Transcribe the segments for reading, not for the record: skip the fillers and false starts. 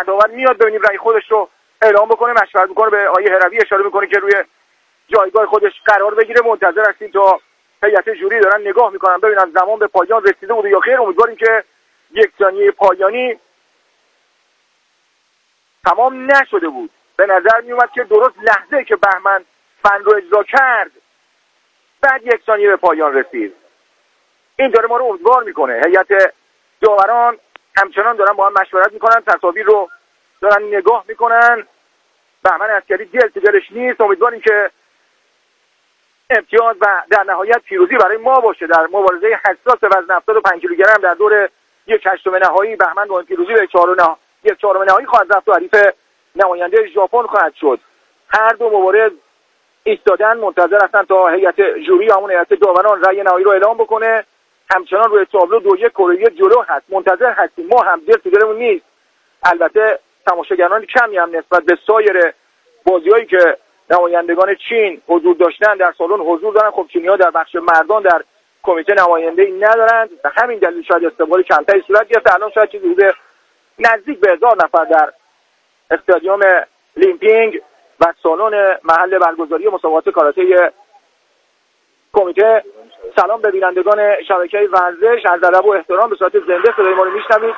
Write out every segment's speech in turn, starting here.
تداول میاد ببینیم رأی خودش رو اعلام بکنه. مشورت میکنه، به آقای هروی اشاره میکنه که روی جایگاه خودش قرار بگیره. منتظر هستیم تا هیئت جوری دارن نگاه میکنن ببینن زمان به پایان رسیده بود یا خیر. امیدواریم که یک ثانیه پایانی تمام نشده بود. به نظر میومد که درست لحظه که بهمن فن رو اجرا کرد بعد یک ثانیه به پایان رسید. این داره ما رو امیدوار میکنه. هیئت داوران همچنان دارن با هم مشورت میکنن، تصاویر رو دارن نگاه میکنن. بهمن عسکری دل تو دلش نیست. امیدواریم که امتیاز و در نهایت پیروزی برای ما باشه در مبارزه حساس وزن 75 کیلوگرم در دور 1/8 نهایی. بهمن با پیروزی به 1/4 نهایی خواهد رفت و حریف نماینده ژاپن خواهد شد. هر دو مبارز ایستادن منتظر هستن تا هیئت جوری همون هیئت داوران رأی نهایی رو اعلام بکنه. همچنان روی تابلو 2-1 کره جلو هست. منتظر هستیم. ما هم دل تو دلمون نیست. البته تماشاگران کمی هم نسبت به سایر بازیایی که نمایندگان چین حضور داشتن در سالن حضور دارن. خب چینی‌ها در بخش مردان در کمیته نماینده‌ای ندارند. به همین دلیل شاید استقبال کمتری صورت گرفته. الان شاید چیزی حدود نزدیک به 1000 نفر در استادیوم لیمپینگ و سالن محل برگزاری مسابقات کاراته کمیته. سلام به بینندگان شبکه ورزش، از ادب و احترام به صورت زنده صدای ما رو میشنوید.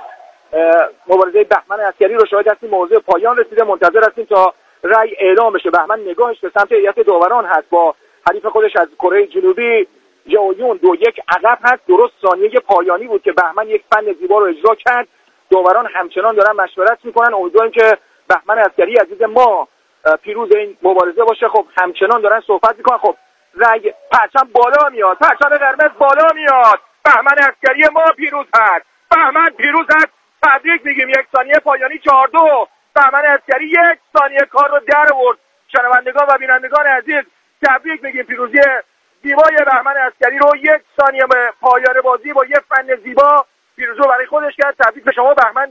مبارزه بهمن عسکری رو شاهد هستیم. موضوع پایان رسیده. منتظر هستیم تا رأی اعلام بشه. بهمن نگاهش به سمت هیئت داوران هست. با حریف خودش از کره جنوبی ژائویون 2-1 عقب هست. درست ثانیه پایانی بود که بهمن یک فن زیبا رو اجرا کرد. داوران همچنان دارن مشورت میکنن. امیدواریم که بهمن عسکری عزیز ما پیروز این مبارزه باشه. خب همچنان دارن صحبت میکنن. خب رأی پرچم بالا میاد، پرچم قرمز بالا میاد. بهمن عسکری ما پیروز هست. بهمن پیروز هست. تبریک میگیم. 1 ثانیه پایانی 4-2. بهمن عسکری 1 ثانیه کار رو در آورد. شنوندگان و بینندگان عزیز تبریک میگیم. پیروزی زیبای بهمن عسکری رو 1 ثانیه به پایان بازی با یه فن زیبا پیروزی رو برای خودش کرد. تبریک به شما. بهمن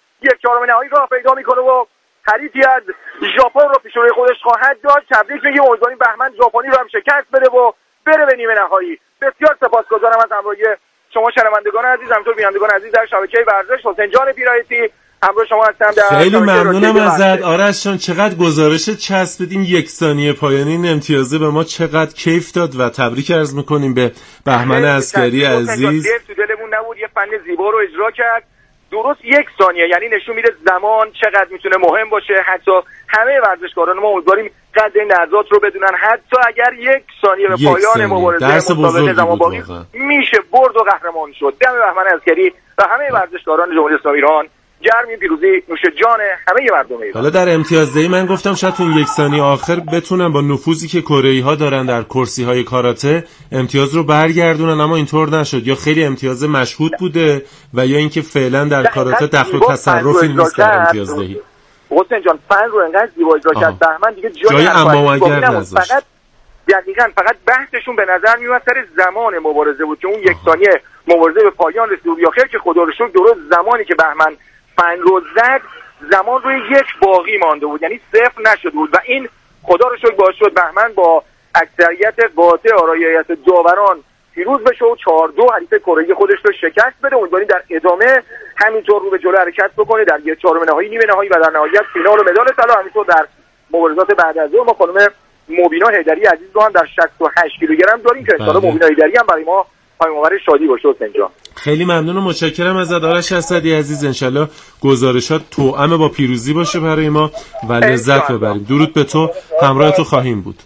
1/4 نهایی راه پیدا میکنه و حریفی از ژاپن رو پیش روی خودش خواهد داشت. تبریک میگیم. امیدواریم بهمن ژاپنی رو هم شکست بده و بره به نیمه نهایی. بسیار سپاسگزارم از همراهی شما شنوندگان عزیز، همینطور بینندگان عزیز در شبکه ورزش. حسین جان پیرایتی همراه شما هستم در خیلی ممنونم ازت آرش جان. چقدر گزارش چسبیدین. 1 ثانیه پایانی این امتیازه به ما چقدر کیف داد و تبریک عرض میکنیم به بهمن عسکری عزیز. تو دلمون نبود. یه فن زیبا رو اجرا کرد. درست 1 ثانیه، یعنی نشون میده زمان چقدر میتونه مهم باشه. حتی همه ورزشکاران ما امیدواریم قدر این لحظات رو بدونن. حتی اگر 1 ثانیه به پایان مبارزه مسابقه زمان باقی میشه برد و قهرمان شد. دم بهمن عسکری و همه ورزشکاران جمهوری اسلامی ایران گرم. پیروزی نوش جان همه مردم ایران. حالا در امتیازدهی من گفتم شاید اون 1 ثانیه آخر بتونن با نفوذی که کره‌ای‌ها دارن در کرسی‌های کاراته امتیاز رو برگردونن، اما اینطور نشد. یا خیلی امتیاز مشهود بوده و یا اینکه فعلا در کاراته دخل و تصرفی نیست در امتیازدهی. حسین جان فن رو انقدر زیبا اجرا کرد بهمن دیگه جای اما اگر نذاشت. دقیقاً فقط بحثشون به نظر میاد سر زمان مبارزه بود که اون 1 ثانیه مبارزه به پایان رسید. یا خیر که خدا رو شکر درست زمانی که بهمن فن رو زد زمان روی 1 باقی مانده بود، یعنی 0 نشده بود و این خدا رو شکر باعث شد بهمن با اکثریت قاطع آرای هیئت داوران پیروز بشه و 4-2 حریف کره خودش رو شکست بده. امیدواریم در ادامه همینطور رو به جلو حرکت بکنه در 1/4 نهایی، نیمه نهایی و در نهایت فینال و مدال طلا. همینطور در مبارزات بعد از ظهر ما خانم مبینا حیدری عزیز رو هم در 68 کیلوگرم داریم که ان شاءالله مبینا حیدری هم برای ما پیام‌آور شادی باشه. حسین جان خیلی ممنون و متشکرم از آرش اسدی عزیز. انشالله گزارشات توأم با پیروزی باشه برای ما و لذت ببریم. درود به تو، همراه تو خواهیم بود.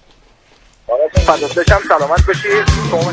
فداتشم، سلامت باشی.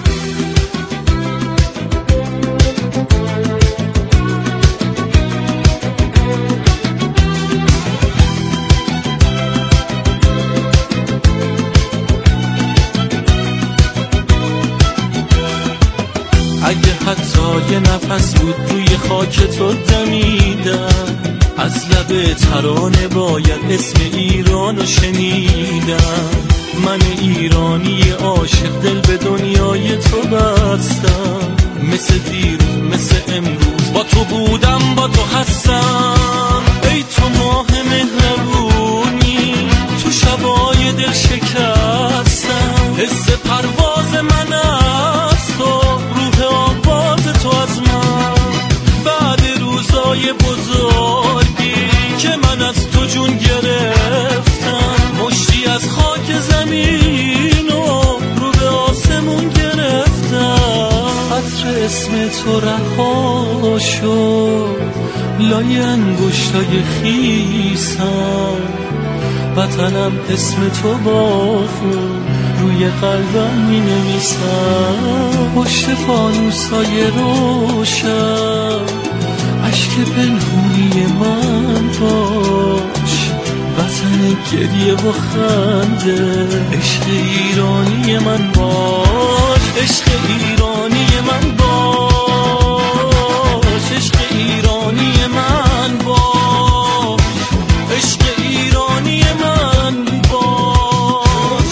اگه حتی یه نفس بود روی خاک تو دمیدم، از لب ترانه باید اسم ایرانو شنیدم. من ایرانی عاشق دل به دنیای تو بستم، مثل دیروز مثل امروز با تو بودم با تو هستم. ای تو ماه مهربونی تو شبای دل شکستم، حس پرواز من از تو، روح آواز تو از من. بعد روزای بزرگی هاشو لای انگشتای خیسم، وطنم اسم تو با خون روی قلبم می نویسم. پشت فانوسای روشن عشق پنهونی من باش، وطن گریه و خنده عشق ایرانی من باش، عشق ایرانی من باش، عشق ایرانی من باش، عشق ایرانی من باش.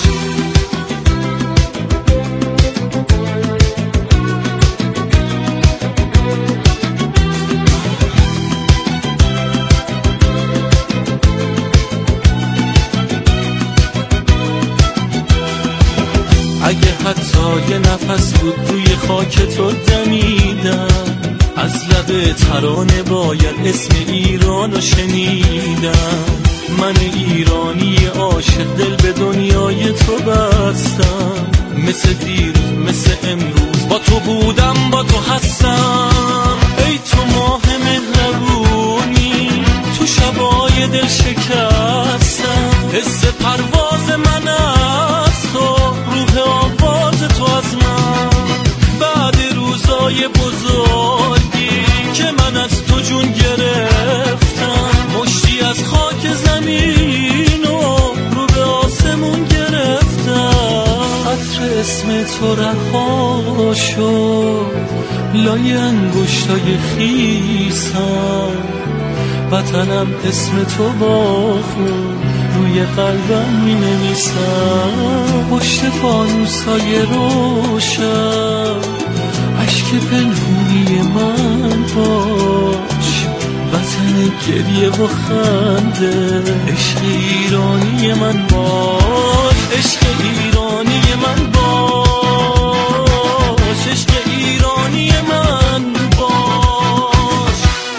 اگه حتی یه نفس بود روی خاک تو دمیدم، از لب ترانه باید اسم ایرانو شنیدم. من ایرانی عاشق دل به دنیای تو بستم، مثل دیروز مثل امروز با تو بودم با تو هستم. ای تو ماه مهربونی تو شبای دل شکستم، حس پرواز من از تو، روح آواز تو از من. بعد روزای بزرگی که من از تو جون گرفتم، مشتی از خاک زمین و رو به آسمون گرفتم. عطر اسم تو رها شد لای انگشتای خیسم، وطنم اسم تو با خون روی قلبم می نویسم. پشت فانوسای روشن عشق پنهونی من باش، وطن گریه و خنده عشق ایرانی من باش، عشق ایرانی من باش، عشق ایرانی من باش.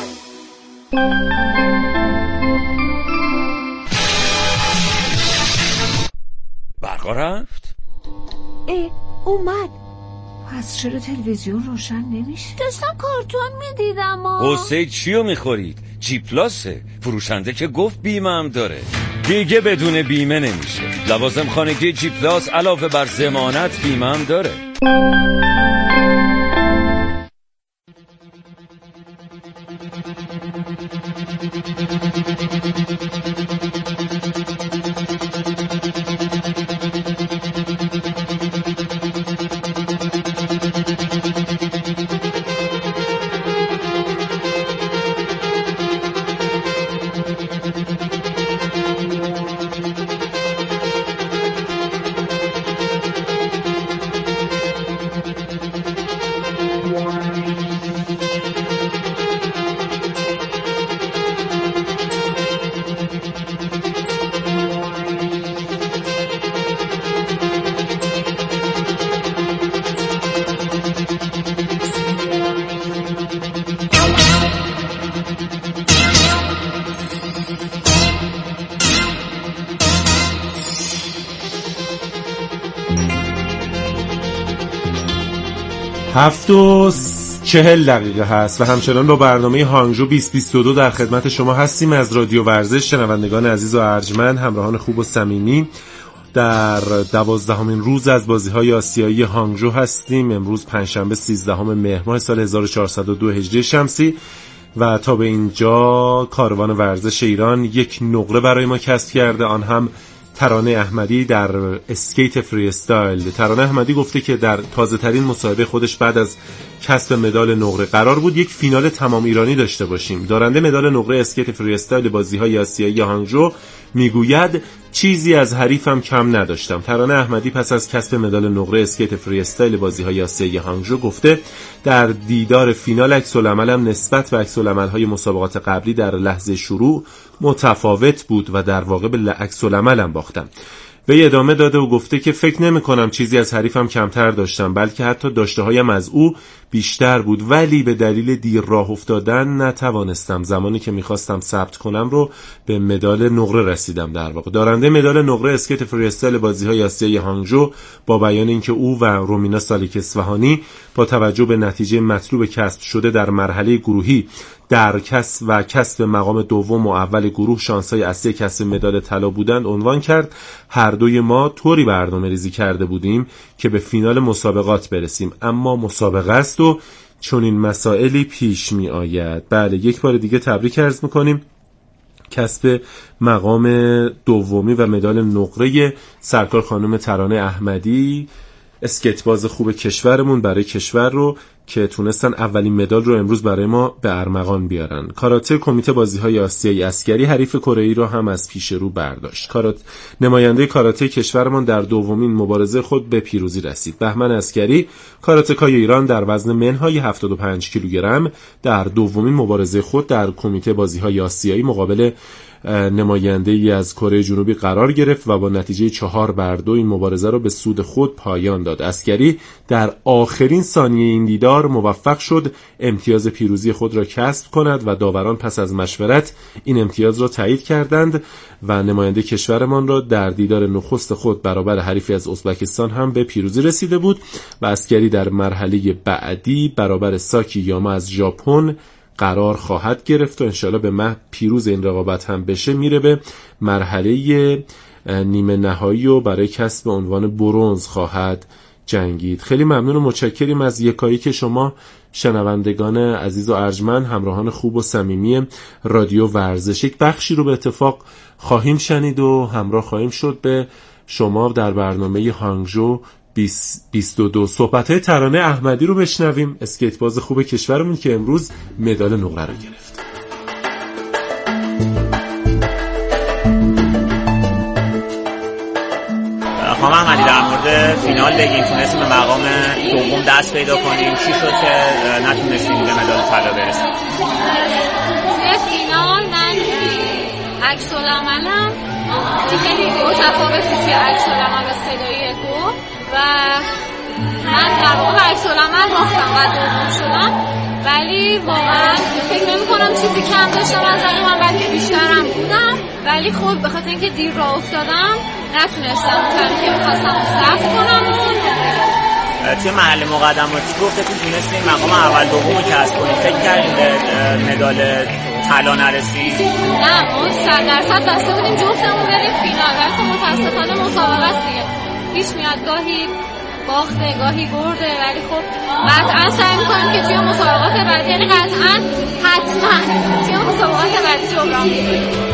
برقا رفت؟ اومد. پس چرا تلویزیون روشن نمیشه؟ داشتم کارتون میدیدم. قصه چیو میخورید؟ جی پلاسه، فروشنده که گفت بیمه هم داره. دیگه بدون بیمه نمیشه. لوازم خانگی جی پلاس علاوه بر ضمانت بیمه هم داره. هفت و 40 دقیقه هست و همچنان با برنامه هانگژو 2022 در خدمت شما هستیم از رادیو ورزش. شنوندگان عزیز و ارجمند، همراهان خوب و صمیمی، در 12مین روز از بازی‌های آسیایی هانگژو هستیم. امروز پنجشنبه 13 مهر ماه سال 1402 هجری شمسی و تا به اینجا کاروان ورزش ایران یک نقره برای ما کسب کرده، آن هم ترانه احمدی در اسکیت فری استایل. ترانه احمدی گفته که در تازه ترین مصاحبه خودش بعد از کسب مدال نقره قرار بود یک فینال تمام ایرانی داشته باشیم. دارنده مدال نقره اسکیت فری استایل بازی‌های آسیایی هانگژو میگوید چیزی از حریفم کم نداشتم. ترانه احمدی پس از کسب مدال نقره اسکیت فری استایل بازی‌های آسیایی هانگژو گفته در دیدار فینال عکس‌العملم نسبت به عکس‌العمل‌های مسابقات قبلی در لحظه شروع متفاوت بود و در واقع به عکس‌العملم باختم. وی ادامه داده و گفته که فکر نمی کنم چیزی از حریفم کمتر داشتم، بلکه حتی داشته‌هایم از او بیشتر بود، ولی به دلیل دیر راه افتادن نتوانستم زمانی که میخواستم ثبت کنم رو به مدال نقره رسیدم. در واقع دارنده مدال نقره اسکیت فری استایل بازی‌های آسیایی هانگژو با بیان اینکه او و رومینا سالیک اصفهانی با توجه به نتیجه مطلوب کسب شده در مرحله گروهی در کسب مقام دوم و اول گروه شانس‌های اصلی کسب مدال طلا بودند عنوان کرد. هر دوی ما طوری برنامه‌ریزی کرده بودیم که به فینال مسابقات برسیم، اما مسابقه است و چون این مسائلی پیش می آید. بله، یک بار دیگه تبریک عرض می‌کنیم کسب مقام دومی و مدال نقره سرکار خانم ترانه احمدی، اسکیتباز خوب کشورمون، برای کشور رو که تونستن اولین مدال رو امروز برای ما به ارمغان بیارن. کاراته کمیته بازی‌های آسیایی عسکری حریف کره‌ای رو هم از پیش رو برداشت. نماینده کاراته کشورمان در دومین مبارزه خود به پیروزی رسید. بهمن عسکری کاراتکای ایران در وزن منهای 75 کیلوگرم در دومین مبارزه خود در کمیته بازی‌های آسیایی مقابل نماینده‌ای از کره جنوبی قرار گرفت و با نتیجه 4-2 این مبارزه را به سود خود پایان داد. عسکری در آخرین ثانیه این دیدار موفق شد امتیاز پیروزی خود را کسب کند و داوران پس از مشورت این امتیاز را تایید کردند و نماینده کشورمان را در دیدار نخست خود برابر حریفی از ازبکستان هم به پیروزی رسیده بود و عسکری در مرحله بعدی برابر ساکی یاما از ژاپن قرار خواهد گرفت و انشالله به پیروز این رقابت هم بشه میره به مرحله نیمه نهایی و برای کسب عنوان برنز خواهد جنگید. خیلی ممنون و متشکریم از یکایی که شما شنوندگان عزیز و ارجمند، همراهان خوب و صمیمی رادیو ورزش. یک بخشی رو به اتفاق خواهیم شنید و همراه خواهیم شد به شما در برنامه هانگژو 2022. صحبت‌های ترانه احمدی رو بشنویم، اسکیتباز خوب کشورمون که امروز مدال نقره رو گرفت. خانم احمدی، در مورد فینال بگیم. تونستیم به مقام دوم دست پیدا کنیم، چی شد که نتونستیم به مدال طلا برسیم؟ توی فینال من عکس العملم خیلی متفاوت توی عکس العمل صدایی گفت و من در واقع عکس العمل باختم و دوم شدم، ولی واقعا فکر نمی‌کنم چیزی کم داشتم از من، بلکه بیشترم بودم، ولی خب به خاطر اینکه دیر راه افتادم نتونستم اونطوری که می‌خواستم ثبت کنم. توی محل مقدماتی گفتتون تونستین مقام اول دوم رو کسب کنید، فکر کردین به مدال طلا نرسید؟ نه، ما 100% بسته بودیم جفتمون بریم فینال، ولی خب متاسفانه مسابقه است دیگه، پیش میاد گاهی باخته گاهی برده، ولی خب قطعا سعی میکنیم که توی مسابقات بعدی، یعنی قطعا حتما توی مسابقات بعدی جبران کنیم.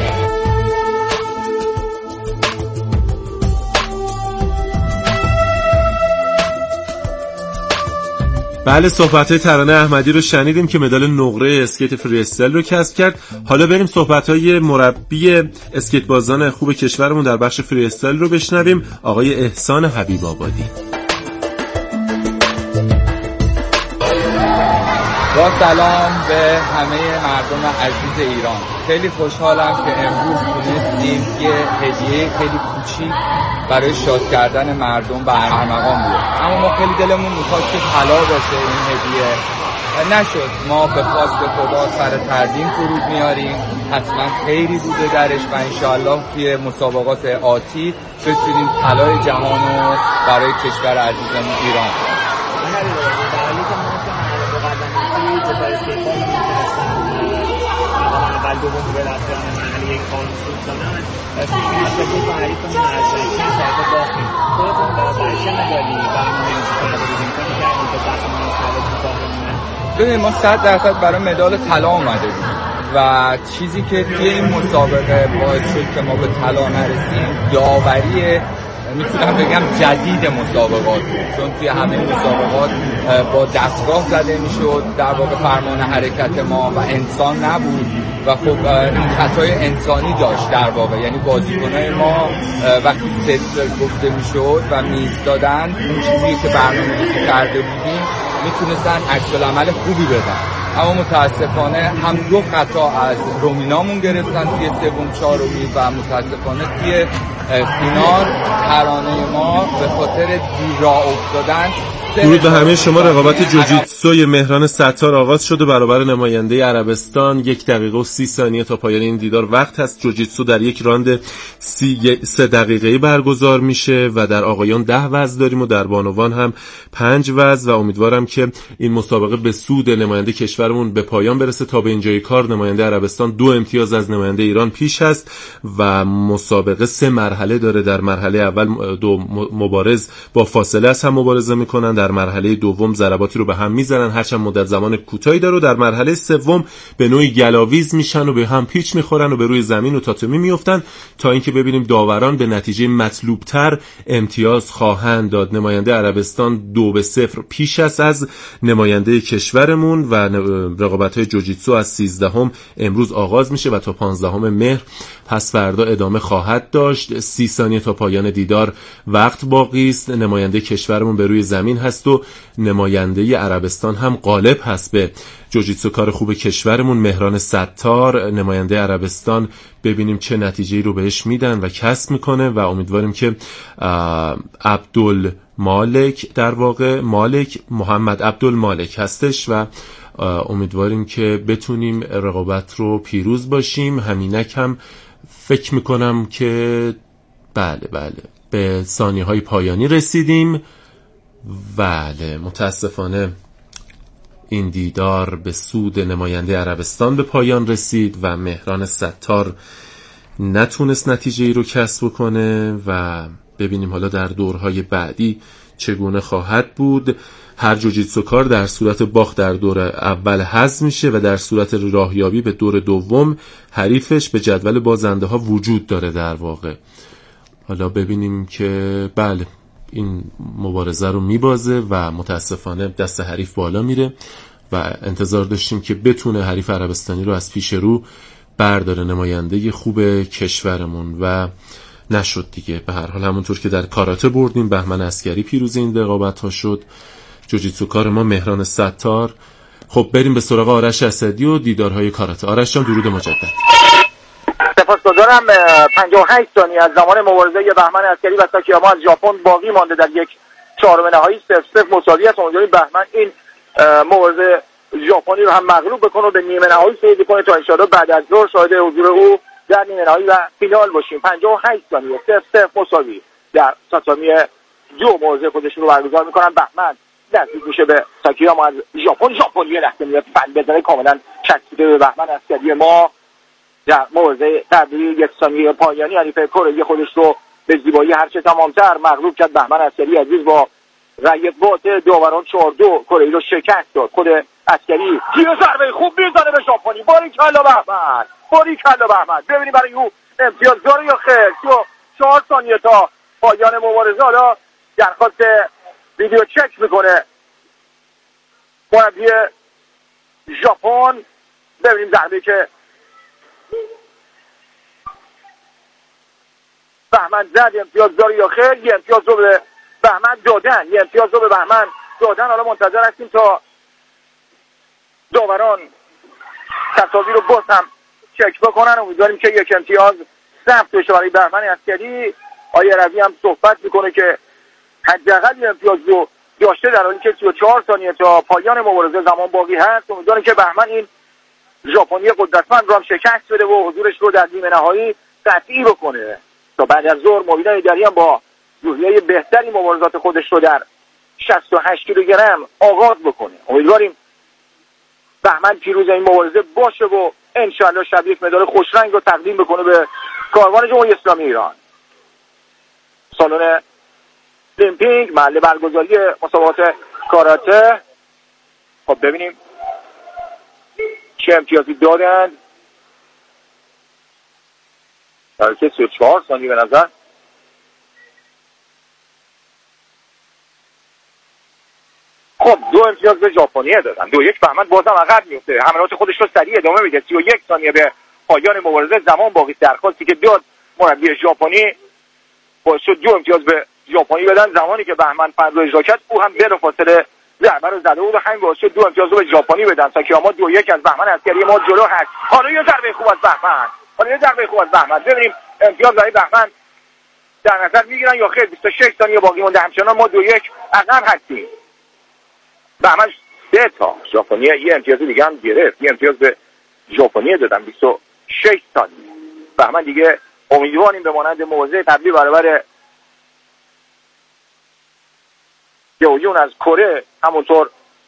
بله، صحبت‌های ترانه احمدی رو شنیدیم که مدال نقره اسکیت فری استایل رو کسب کرد. حالا بریم صحبت‌های مربی اسکیتبازان خوب کشورمون در بخش فری استایل رو بشنویم، آقای احسان حبیب آبادی. با سلام به همه مردم عزیز ایران. خیلی خوشحالم که امروز تونستیم یه هدیه خیلی کوچیک برای شاد کردن مردم به ارمغان بیاریم. اما ما خیلی دلمون می‌خواست که طلا باشه این هدیه، نشد. ما به خواست خدا سر تردیم فرود میاریم، حتما خیری بوده درش و انشاءالله توی مسابقات آتی بتونیم طلای جهانو برای کشور عزیزمون ایران کنیم. اول دوم به دست محلی یک کانسول کنن فیلمش بود و حریفمون ارجمند ساعت باختیم. خودتون برای چه مدالی برنامه کرده بودیم که دست ما طلا کوتاه؟ ببینید، ما 100% برای مدال طلا اومده بودیم و چیزی که توی این مسابقه باعث شد که ما به طلا نرسیم داوری میتونم بگم جدید مسابقات بود، چون توی همه مسابقات با دستگاه زده میشد، در واقع فرمان حرکت ما و انسان نبود و خب این خطای انسانی داشت در واقع، یعنی بازیکنای ما وقتی ست گفته میشد و میایستادن اون چیزی که برنامه‌ریزی کرده بودیم میتونستن عکس العمل خوبی بدن، اما متاسفانه هم دو خطا از رومینامون گرفتن توی سوم چهارمی و متاسفانه توی فینال ترانه ما به خاطر دیر راه افتادن درود به همه شما. رقابت جوجیتسوی مهران ستار آغاز شد و برابر نماینده عربستان 1 دقیقه و 30 ثانیه تا پایان این دیدار وقت هست. جوجیتسو در یک راند 3 دقیقه‌ای برگزار میشه و در آقایان 10 وزن داریم و در بانوان هم 5 وزن و امیدوارم که این مسابقه به سود نماینده کشورمون به پایان برسه. تا به اینجای کار نماینده عربستان 2 امتیاز از نماینده ایران پیش است و مسابقه 3 مرحله داره. در مرحله اول 2 مبارز با فاصله از هم مبارزه میکنن، در مرحله دوم ضرباتی رو به هم میزنن هرچند مدت زمان کوتاهی داره، و در مرحله سوم به نوعی گلاویز میشن و به هم پیچ میخورن و به روی زمین و تاتمی میافتن تا اینکه ببینیم داوران به نتیجه مطلوبتر امتیاز خواهند داد. نماینده عربستان 2-0 پیش است از نماینده کشورمون و رقابت‌های جوجیتسو از 13 امروز آغاز میشه و تا 15 مهر پس فردا ادامه خواهد داشت. 30 ثانیه تا پایان دیدار وقت باقی است. نماینده کشورمون به روی زمین هست و نماینده عربستان هم غالب هست به جوجیتسو کار خوب کشورمون مهران ستار. نماینده عربستان ببینیم چه نتیجه‌ای رو بهش میدن و کسب میکنه و امیدواریم که عبدالمالک در واقع محمد عبدالمالک هستش و امیدواریم که بتونیم رقابت رو پیروز باشیم. همینک هم فکر میکنم که بله به ثانیه‌های پایانی رسیدیم. بله متاسفانه این دیدار به سود نماینده عربستان به پایان رسید و مهران ستار نتونست نتیجه ای رو کسب کنه و ببینیم حالا در دورهای بعدی چگونه خواهد بود. هر جوجیتسوکار در صورت باخت در دور اول حذف میشه و در صورت راهیابی به دور دوم حریفش به جدول بازنده ها وجود داره در واقع. حالا ببینیم که بله این مبارزه رو میبازه و متاسفانه دست حریف بالا میره و انتظار داشتیم که بتونه حریف عربستانی رو از پیش رو برداره، نماینده خوب کشورمون، و نشد دیگه. به هر حال همونطور که در کاراته بردیم بهمن عسکری پیروز این رقابت ها شد. جوجیتسوکار ما مهران ستار. خب بریم به سراغ آرش اسدی و دیدارهای کاراته. آرش جان درود مجدد. سپاسگزارم. 58 ثانیه از زمان مبارزه بهمن عسکری و ساکیاما از ژاپن باقی مانده در 1/4 نهایی. 0-0 مساوی است. امیدواریم بهمن این مبارزه ژاپنی رو هم مغلوب بکنه و به نیمه نهایی صعود کنه تا ان شاءالله بعد از ظهر شاهد حضور او در نیمه نهایی و فینال باشیم. 58 ثانیه 0-0 مساوی در تاتامی 2 مبارزه خودش رو برگزار میکنن. بهمن نزدیک میشه به ساکیاما از ژاپن. ژاپنی لحظه میاد فن بزنه کاملا چسبیده به بهمن عسکری ما در مبارزه در 1 ثانیه پایانی حریف کره خودش رو به زیبایی هرچه تمامتر مغلوب کرد. بهمن عسکری عزیز با رأی بات داوران 4-2 کره رو شکست داد. خود عسکری یه ضربه خوب میزنه به ژاپنی. باریکلا بهمن، باریکلا بهمن. ببینیم برای او امتیاز داره یا خیر. 4 ثانیه تا پایان مبارزه. حالا درخواست ویدیو چک میکنه مربی ژاپن. ببینیم ضربه که بهمن زد امتیاز داره یا خیر. 1 امتیاز رو به بهمن دادن، 1 امتیاز رو به بهمن دادن. حالا منتظر هستیم تا داوران تصاویر رو باز هم چک بکنن. امیدواریم که 1 امتیاز ثبت بشه برای بهمن عسکری. آیه روی هم صحبت میکنه که حداقل 1 امتیاز رو داشته در حالی که 34 ثانیه تا پایان مبارزه زمان باقی هست. امیدواریم که بهمن این ژاپنی قدرتمند رو هم شکست بده و حضورش رو در نیمه نهایی قطعی بکنه تا بعد از ظهر مبین ایدری هم با روحیه بهتری مبارزات خودش رو در 68 کیلوگرم آغاز بکنه. امیدواریم بهمن پیروز این مبارزه باشه و انشالله شب یک مدال خوشرنگ رو تقدیم بکنه به کاروان جمهوری اسلامی ایران. سالن لیمپینگ محل برگزاری مسابقات کاراته. خب ببینیم چه امتیازی دادن. در که 34 ثانیه به نظر. خب 2 امتیاز به ژاپنیه دادن. 2-1 بهمن بازم عقب میفته. حملات خودش رو سریع ادامه میده. 31 ثانیه به پایان مبارزه زمان باقی. درخواستی که داد مربی ژاپنی باعث شد 2 امتیاز به ژاپنی بدن. زمانی که بهمن فن رو اجرا کرد او هم بلافاصله ضربه رو زده بود و همین باعث شد 2 امتیاز رو به ژاپنی بدن. ساکیاما 2-1 از بهمن عسکری ما جلو هست. حالا یه ضربه خوب از بهمن. ببینیم امتیاز برای بهمن در نظر میگیرن یا خیر. 26 ثانیه باقی مونده. همچنان ما 2-1 عقب هستیم. بهمن 3 تا ژاپنی یه امتیاز دیگه هم گرفت، یه امتیاز به ژاپنی دادن 26 ثانیه. بهمن دیگه امیدواریم به مانند موضع قبلی برابر یویون از کره همونطور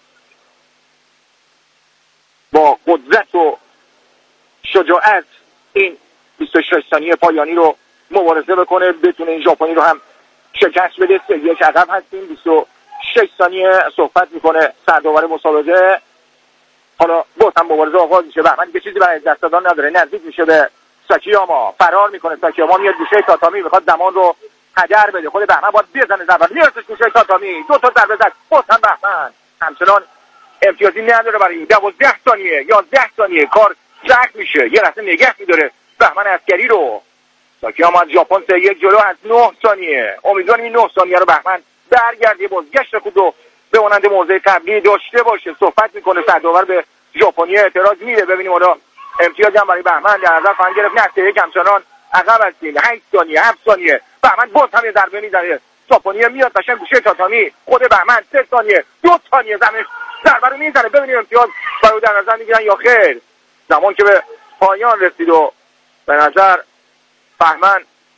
با قدرت و شجاعت این 26 ثانیه پایانی رو مبارزه بکنه، بتونه این ژاپنی رو هم شکست بده. 3-1 عقب هستیم. 26 ثانیه صحبت میکنه سرداور مسابقه. حالا باز هم مبارزه آغاز میشه. بهمن دیگه چیزی برای دست دادن نداره، نزدیک میشه به ساکیاما، فرار میکنه. ساکیاما میاد گوشه تاتامی، میخواد زمان رو هدر بده. خود بهمن باید بزنه ضربه، میارتش گوشه تاتامی، 2 تا ضربه زد. باز هم بهمن همچنان امتیازی نداره برای 12 ثانیه 11 ثانیه کار سخت میشه. یه لحظه نگه میداره بهمن عسکری رو. ساکیاما از ژاپن 3-1 جلو از 9 ثانیه. امیدواریم این 9 ثانیه رو بهمن برگرده، بازگشت خود رو به مانند موضع قبلی داشته باشه. صحبت میکنه سرداور به ژاپنی اعتراض میده. ببینیم حالا امتیازی هم برای بهمن در نظر خواهند گرفت. نه 3-1 همچنان عقب هستیم. 8 ثانیه 7 ثانیه بهمن باز هم یه ضربه میزنه. ژاپنی میاد قشنگ گوشه تاتامی. خود بهمن 3 ثانیه 2 ثانیه زمین ضربه رو میزنه. ببینیم امتیاز برای در نظر میگیرن یا خیر. زمان که به پایان رسید و به نظر بهمن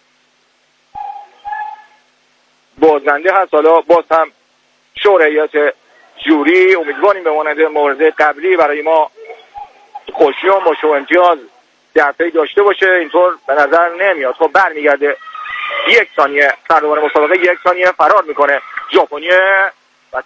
بازنده هست. حالا باز هم شورایت جوری امیدواریم به مانند مبارزه قبلی برای ما خوشیان باشه و امتیاز در پی داشته باشه. اینطور به نظر نمیاد. خب برمیگرده 1 ثانیه سرداور مسابقه، 1 ثانیه فرار میکنه ژاپنی و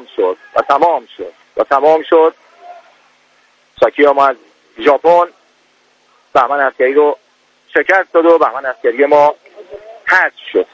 تمام شد. ساکیاما از ژاپن بهمن عسکری رو شکست داد و بهمن عسکری ما حذف شد.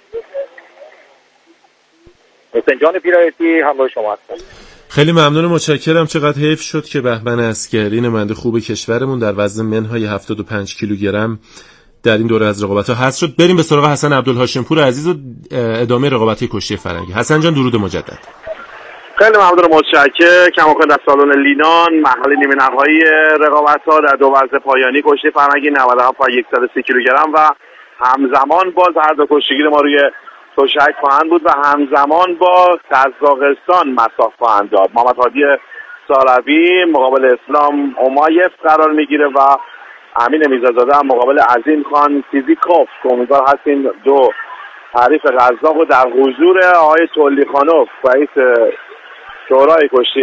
حسین جان پیرایتی همراه شما هستم. خیلی ممنون، متشکرم. چقدر حیف شد که بهمن عسکری نماینده خوب کشورمون در وزن منهای 75 کیلوگرم در این دوره از رقابت‌ها حذف شد. بریم به سراغ حسن عبدالهاشمپور عزیز و ادامه رقابت‌های کشتی فرنگی. حسن جان درود مجدد. خیلی ممنون، متشکرم. کماکان در سالن لینان مرحله نیمه نهایی رقابت‌ها در 2 وزن پایانی کشتی فرنگی 97 تا 130 کیلوگرم و همزمان باز هر دو کشتیگیر ما روی تشک خواهند بود و همزمان با قزاقستان مصاف خواهند داد. محمد هادی ساروی مقابل اسلام اومایف قرار میگیره و امین میرزادزاده هم مقابل عظیم خان فیزیکوف که امیدوار هستیم 2 حریف قزاق رو در حضور آقای تولیخانوف رئیس شورای کشتی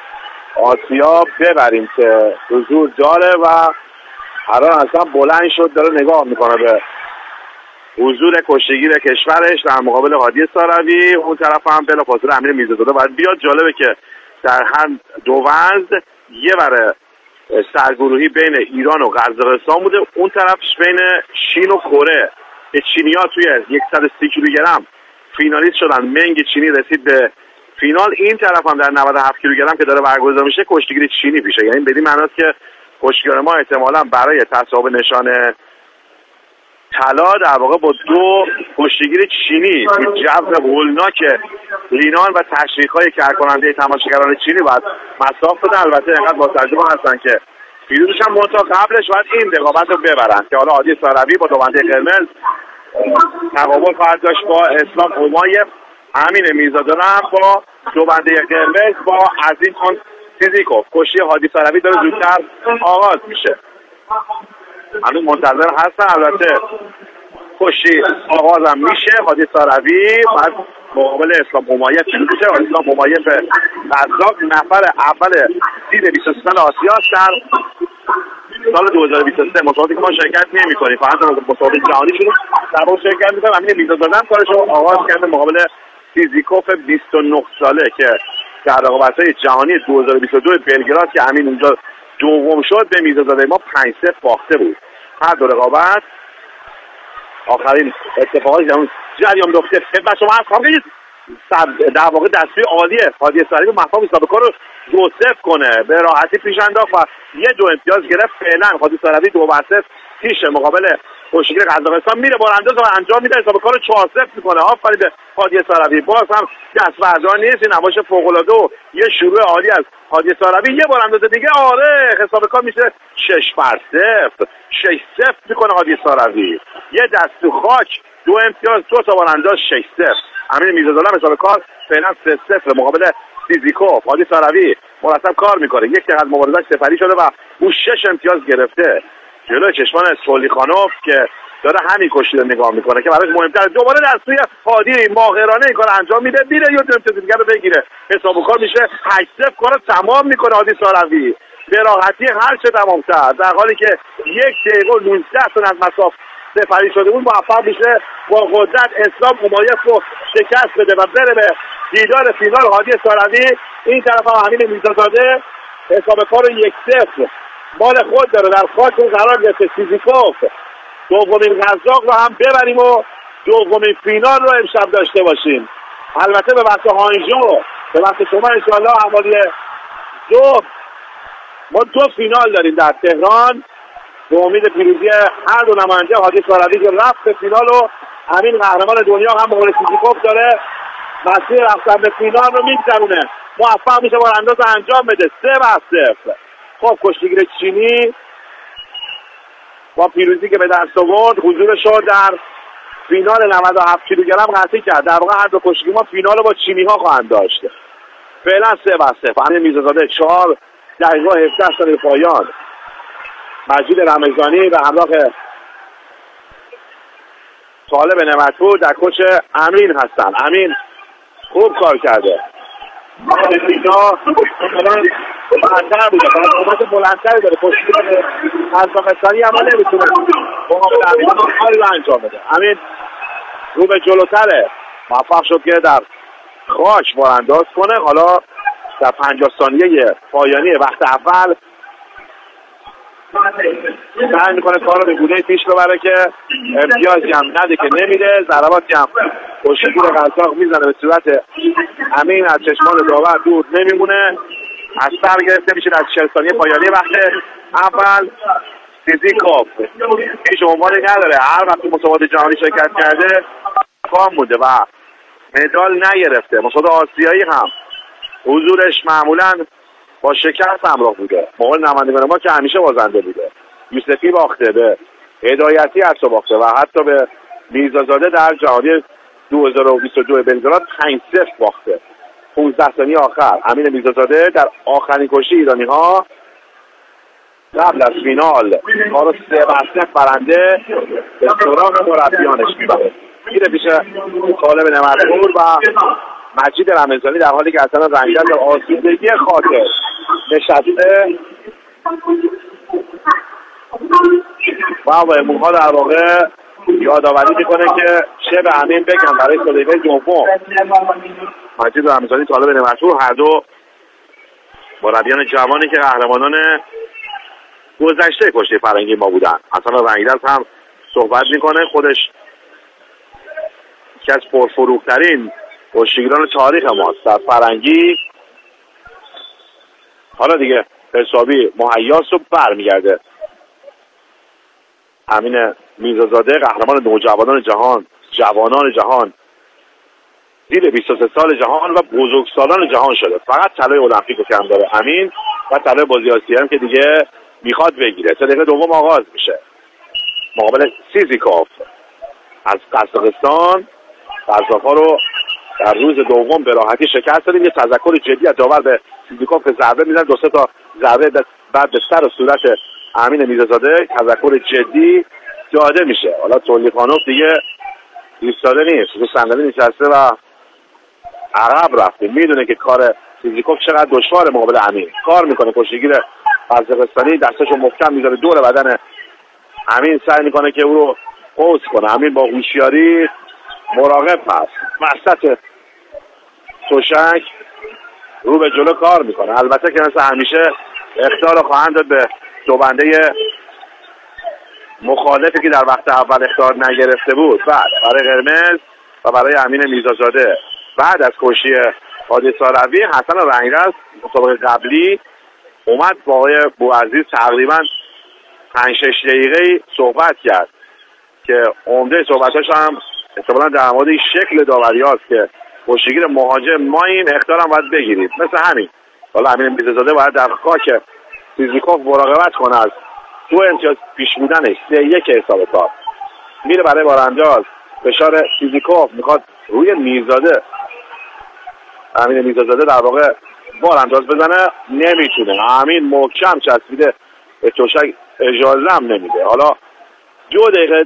آسیا ببریم که حضور داره و الان اصلا بلند شد داره نگاه میکنه به حضور کشتیگیر کشورش در مقابل هادی ساروی. اون طرف هم بلافاصله امیر میرزادزاده باید بیاد. جالبه که در هر 2 وزن یه بره سرگروهی بین ایران و قزاقستان بوده، اون طرفش بین چین و کره که چینی‌ها توی 130 کیلوگرم فینالیست شدن. منگ چینی رسید به فینال. این طرف هم در 97 کیلوگرم که داره برگزار میشه کشتیگیر چینی پیشه. یعنی بدین معناست که کشتیگیر ما احتمالاً برای تصاحب نشان طلا در واقع با 2 کشتیگیر چینی تو جو هولناک لینان و تشویق‌های کارکننده تماشاگران چینی باید مصاف بدن. البته اینقدر با تجربه هستن که پیروزش هم منتها قبلش باید این رقابت رو ببرن که حالا هادی ساروی با 2 بنده قرمز تقابل خواهد داشت با اسلام اومایف. امین میرزادزاده هم با 2 بنده قرمز با عظیم خان فیزیکوف. کشتی هادی ساروی داره زودتر آغاز میشه. هنوز منتظر هستن. البته کشتی آغاز هم میشه. هادی ساروی بعد مقابل اسلام اومایف میشه. اسلام اومایف قزاق نفر اول سید 23 سال آسیا است در سال 2023. مسابقاتی که ما شرکت نمی‌کنیم، فقط مسابقات جهانی شده در واقع شرکت می‌کنیم. امین میرزادزاده هم کارش رو آغاز کرده مقابل فیزیکوف 29 ساله که در رقابت‌های جهانی 2022 بلگراد که امین اونجا دوم شد به میرزادزاده ما 5-0 باخته بود. هر 2 رقابت آخرین اتفاقاتی که اون جریان داشته خدمت شما عرض خواهم کرد در واقع دستوی عالیه هادی ساروی مفهوم مسابقه رو 2-0 کنه، به راحتی پیش انداخت و یه 2 امتیاز گرفت. فعلا هادی ساروی 2-0 پیش مقابل کشتیگیر قزاقستان میره بارانداز و انجام میده. مسابقه رو 4-0 میکنه. آفرین به هادی ساروی. باز هم دست بردار نیست. این نمایش فوق العاده و یه شروع عالی از هادی ساروی. یه بارانداز دیگه آره مسابقه میشه 6-0 6-0 میکنه هادی ساروی. یه دست تو خاک 2 امتیاز 2 تا بارانداز 6-0. امین میرزاده حساب کار فعلا 3-0 مقابل سیزیکوف. هادی ساروی مرتب کار میکنه، یک دقیقه از مبارزش سپری شده و او 6 امتیاز گرفته جلوی چشمان سولیخانوف که داره همین کشتی رو نگاه میکنه که براش مهمتره. دوباره در سوی هادی ماهرانه این کار انجام میده، میره یه امتیاز دیگه رو بگیره، حساب کار میشه 8-0. کارو تمام میکنه هادی ساروی به راحتی هر چه تمام‌تر، در حالی که 1 دقیقه و 19 ثانیه از مساف سپری شده بود موفق میشه با قدرت اسلام اومایف رو شکست بده و بره به دیدار فینال. هادی ساروی این طرف هم امین میرزاده حساب کار 1-0 مال خود داره، در خاک قرار گرفته سیزیکوف. دومین قزاق رو هم ببریم و دومین فینال رو امشب داشته باشیم. البته به وقت هانژو، به وقت شما انشاءالله حوالی ما 2 فینال داریم در تهران به امید پیروزی هر دو نماینده. هادی ساروی که رفت به فینال و همین قهرمان دنیا هم مقابل سیزیکوف داره مسیر رفتن به فینال رو میگذرونه، موفق میشه بارانداز انجام بده 3-0. خب کشتیگیر چینی با پیروزی که به دست آورد حضورش رو در فینال 97 کیلوگرم قطعی کرد. در واقع هر دو کشتیگیر ما فینال رو با چینی ها خواهند داشت. فعلا 3-0. امین میرزاده 4 دقیقه و 17 ثانیه پایان. مجید رمضانی به همراه طالب نعمتپور در کوچ امین هستن. امین خوب کار کرده. بلندتر بوده، قدرت بلندتری داره، کشتیگیر قزاقستانی اما نمیتونه مقابل امین کاری رو انجام بده. امین رو به جلوتره، موفق شد که در خاک بارانداز کنه. حالا در 50 ثانیه پایانی وقت اول سعی میکنه کار رو به گونه پیش ببره که امتیازی هم نده که نمیده، ضرباتی هم کشتیگیر قزاق میزنه به صورت امین از چشمان داور دور نمیمونه. از سر گرفته میشه در 40 ثانیه پایانی وقت اول. سیزیکوف هیچ عنوانی نداره، هر وقت مسابقات جهانی شرکت کرده کام بوده و مدال نگرفته. مسابقات آسیایی هم حضورش معمولا با شکست همراه بوده. مقابل نمایندگان ما که همیشه بازنده بوده. یوسفی باخته، به هدایتی حتی باخته و حتی به میرزازاده در جهانی 2022 بلگراد 5-0 باخته. 15 ثانیه آخر امین میرزازاده در آخرین کشتی ایرانی ها قبل از فینال کارو 3-0 برنده به سراغ مربیانش میبره. میره پیش طالب نعمتپور و مجید رمضانی در حالی که اصلا رنگل در آسودگی خاطر نشسته و با امونها در واقع یادآوری میکنه که چه به امین بگم برای سلیقه دوم. مجید رمضانی طالب نعمتپور هر دو مربیان جوانی که قهرمانان گذشته کشتی فرنگی ما بودن. اصلا رنگل هم صحبت میکنه، خودش یکی از پرفروغ‌ترین کشتیگیران تاریخ ماست در فرنگی. حالا دیگه حسابی مهیاس رو برمیگرده. امین میرزازاده قهرمان نوجوانان جهان، جوانان جهان، زیر 23 سال جهان و بزرگسالان جهان شده. فقط طلای المپیک رو کم داره امین و طلای بازی آسیایی هم که دیگه میخواد بگیره. دقیقه دوم آغاز میشه مقابل سیزیکوف از قزاقستان. قزاق‌ها رو در روز دوم به راحتی شکست دادیم. یه تذکر جدی از داور به سیزیکوف که ضربه میزنه، 2-3 تا ضربه بعد به سر و صورت امین میرزاده تذکر جدی داده میشه. حالا تولیخانوف دیگه ایستاده نیست، رو صندلی نشسته و عقب رفته. میدونه که کار سیزیکوف چقدر دشواره مقابل امین. کار میکنه، کشتیگیر قزاقستانی دستشو محکم میذاره دور بدن امین، سعی میکنه که او رو قوس کنه. امین با هوشیاری مراقب هست، وسط تشک رو به جلو کار میکنه. البته که مثل همیشه اخطار خواهند داد به دوبنده مخالفی که در وقت اول اخطار نگرفته بود. بعد برای قرمز و برای امین میرزازاده بعد از کشتی هادی ساروی حسن رنگرز مسابقه قبلی اومد با آقای بوعزیز تقریبا 5-6 دقیقه صحبت کرد که عمده صحبتاش هم احتمالاً در مورد شکل داوری هاست که کشتیگیر مهاجم ماییم، اخطار هم باید بگیرید مثل همین. حالا امین میرزازاده باید در خاک سیزیکوف مراقبت کنه از 2 امتیاز پیش بودنش. 3-1 حساب کار میره برای بارانداز. فشار سیزیکوف میخواد روی میرزاده، امین میرزاده در واقع بار انداز بزنه، نمیتونه. امین محکم چسبیده به تشک، اجازه هم نمیده. حالا 2 دقیقه